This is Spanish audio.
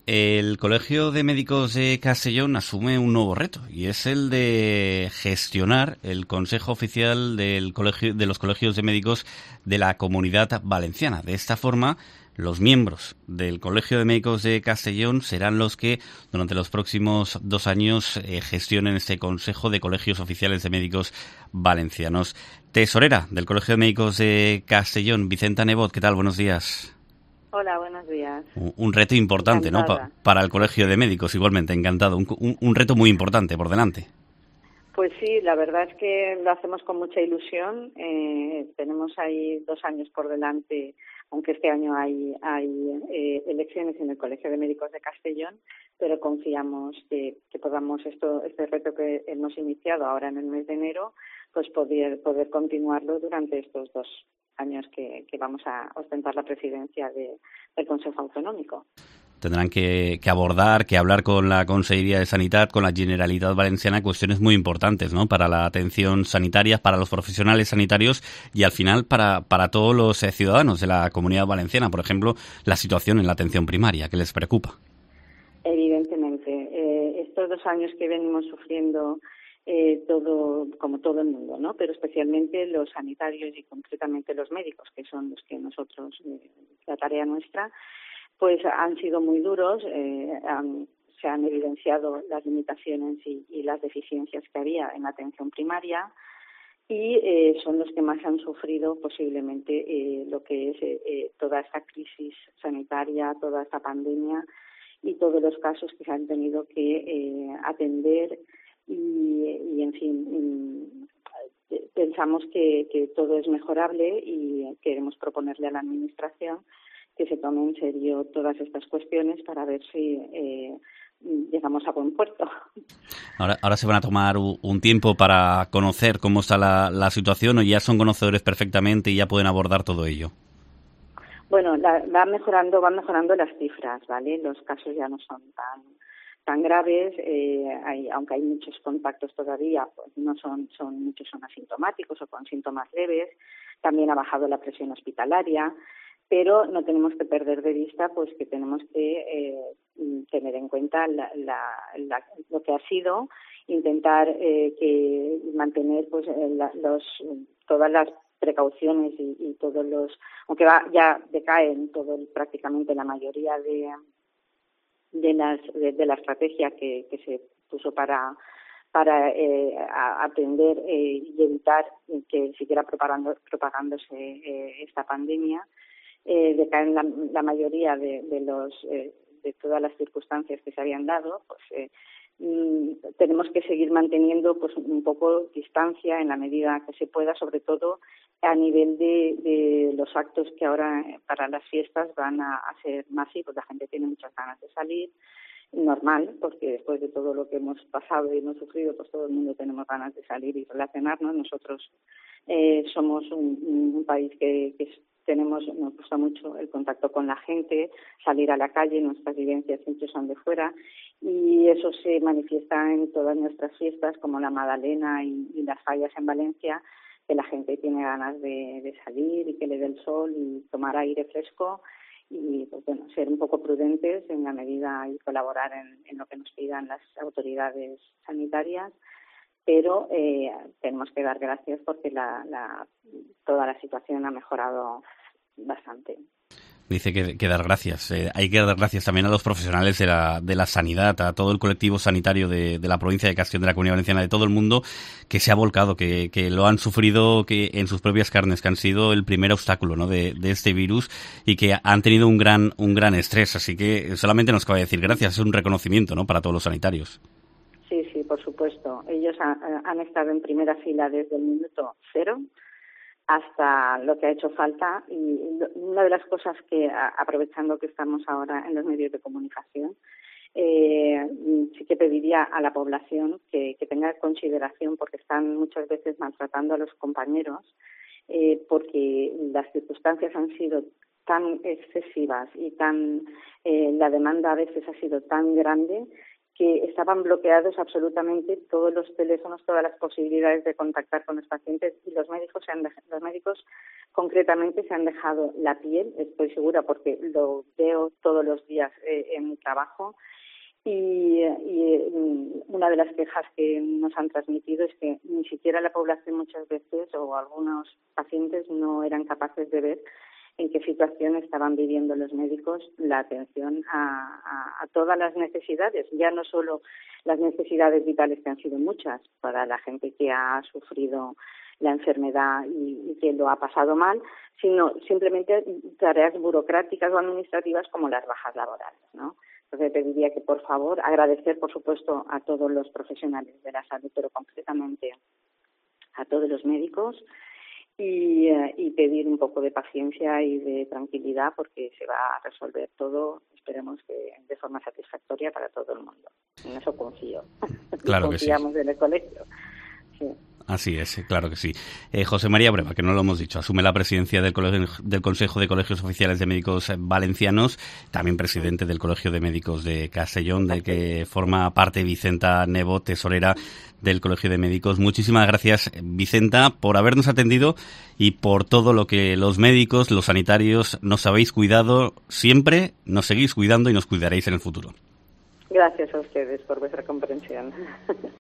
El Colegio de Médicos de Castellón asume un nuevo reto y es el de gestionar el Consejo Oficial de los Colegios de Médicos de la Comunidad Valenciana. De esta forma, los miembros del Colegio de Médicos de Castellón serán los que durante los próximos 2 años gestionen este Consejo de Colegios Oficiales de Médicos Valencianos. Tesorera del Colegio de Médicos de Castellón, Vicenta Nebot, ¿qué tal? Buenos días. Hola, buenos días. Un reto importante, ¿no? Encantada. Para el Colegio de Médicos, igualmente, encantado. Un reto muy importante por delante. Pues sí, la verdad es que lo hacemos con mucha ilusión. Tenemos ahí 2 años por delante, aunque este año hay elecciones en el Colegio de Médicos de Castellón, pero confiamos que podamos este reto que hemos iniciado ahora en el mes de enero, pues poder continuarlo durante estos 2 años que vamos a ostentar la presidencia del Consejo Autonómico. Tendrán que abordar, que hablar con la Consellería de Sanidad, con la Generalitat Valenciana, cuestiones muy importantes, ¿no? Para la atención sanitaria, para los profesionales sanitarios y, al final, para todos los ciudadanos de la Comunidad Valenciana. Por ejemplo, la situación en la atención primaria, que les preocupa. Evidentemente, estos 2 años que venimos sufriendo como todo el mundo, ¿no? Pero especialmente los sanitarios y concretamente los médicos, que son los que nosotros, la tarea nuestra, pues han sido muy duros, se han evidenciado las limitaciones y las deficiencias que había en la atención primaria y son los que más han sufrido posiblemente lo que es toda esta crisis sanitaria, toda esta pandemia y todos los casos que se han tenido que atender y en fin, pensamos que todo es mejorable y queremos proponerle a la Administración que se tome en serio todas estas cuestiones para ver si llegamos a buen puerto. Ahora se van a tomar un tiempo para conocer cómo está la situación, o ya son conocedores perfectamente y ya pueden abordar todo ello. Bueno, van mejorando las cifras, ¿vale? Los casos ya no son tan graves, aunque hay muchos contactos todavía, pues muchos son asintomáticos o con síntomas leves. También ha bajado la presión hospitalaria, pero no tenemos que perder de vista pues que tenemos que tener en cuenta lo que ha sido, intentar que mantener pues todas las precauciones y todos los, aunque ya decaen prácticamente la mayoría de la estrategia que se puso para atender y evitar que siguiera propagándose esta pandemia. Decaen la mayoría de todas las circunstancias que se habían dado, pues tenemos que seguir manteniendo pues un poco distancia en la medida que se pueda, sobre todo a nivel de los actos que ahora para las fiestas van a ser masivos. La gente tiene muchas ganas de salir, normal, porque después de todo lo que hemos pasado y hemos sufrido, pues todo el mundo tenemos ganas de salir y relacionarnos. Nosotros somos un país que nos gusta mucho el contacto con la gente, salir a la calle, nuestras vivencias siempre son de fuera y eso se manifiesta en todas nuestras fiestas como la Madalena y las fallas en Valencia, que la gente tiene ganas de salir y que le dé el sol y tomar aire fresco y pues bueno, ser un poco prudentes en la medida y colaborar en lo que nos pidan las autoridades sanitarias, pero tenemos que dar gracias porque toda la situación ha mejorado bastante. Dice que dar gracias. Hay que dar gracias también a los profesionales de la sanidad, a todo el colectivo sanitario de la provincia de Castellón, de la Comunidad Valenciana, de todo el mundo, que se ha volcado, que lo han sufrido que en sus propias carnes, que han sido el primer obstáculo, ¿no?, de este virus y que han tenido un gran estrés. Así que solamente nos cabe decir gracias. Es un reconocimiento, ¿no?, para todos los sanitarios. Sí, por supuesto. Ellos han estado en primera fila desde el minuto cero hasta lo que ha hecho falta y una de las cosas que, aprovechando que estamos ahora en los medios de comunicación, sí que pediría a la población que tenga consideración porque están muchas veces maltratando a los compañeros porque las circunstancias han sido tan excesivas y la demanda a veces ha sido tan grande que estaban bloqueados absolutamente todos los teléfonos, todas las posibilidades de contactar con los pacientes, y los médicos concretamente se han dejado la piel, estoy segura porque lo veo todos los días en mi trabajo, y una de las quejas que nos han transmitido es que ni siquiera la población muchas veces o algunos pacientes no eran capaces de ver en qué situación estaban viviendo los médicos la atención a todas las necesidades, ya no solo las necesidades vitales, que han sido muchas para la gente que ha sufrido la enfermedad y que lo ha pasado mal, sino simplemente tareas burocráticas o administrativas como las bajas laborales, ¿no? Entonces pediría que, por favor, agradecer, por supuesto, a todos los profesionales de la salud, pero concretamente a todos los médicos, y pedir un poco de paciencia y de tranquilidad, porque se va a resolver todo, esperemos que de forma satisfactoria para todo el mundo. En eso confío. Claro que sí. Confiamos en el colegio. Sí. Así es, claro que sí. José María Breva, que no lo hemos dicho, asume la presidencia del Consejo de Colegios Oficiales de Médicos Valencianos, también presidente del Colegio de Médicos de Castellón, del que forma parte Vicenta Nebo, tesorera del Colegio de Médicos. Muchísimas gracias, Vicenta, por habernos atendido y por todo lo que los médicos, los sanitarios, nos habéis cuidado siempre, nos seguís cuidando y nos cuidaréis en el futuro. Gracias a ustedes por vuestra comprensión.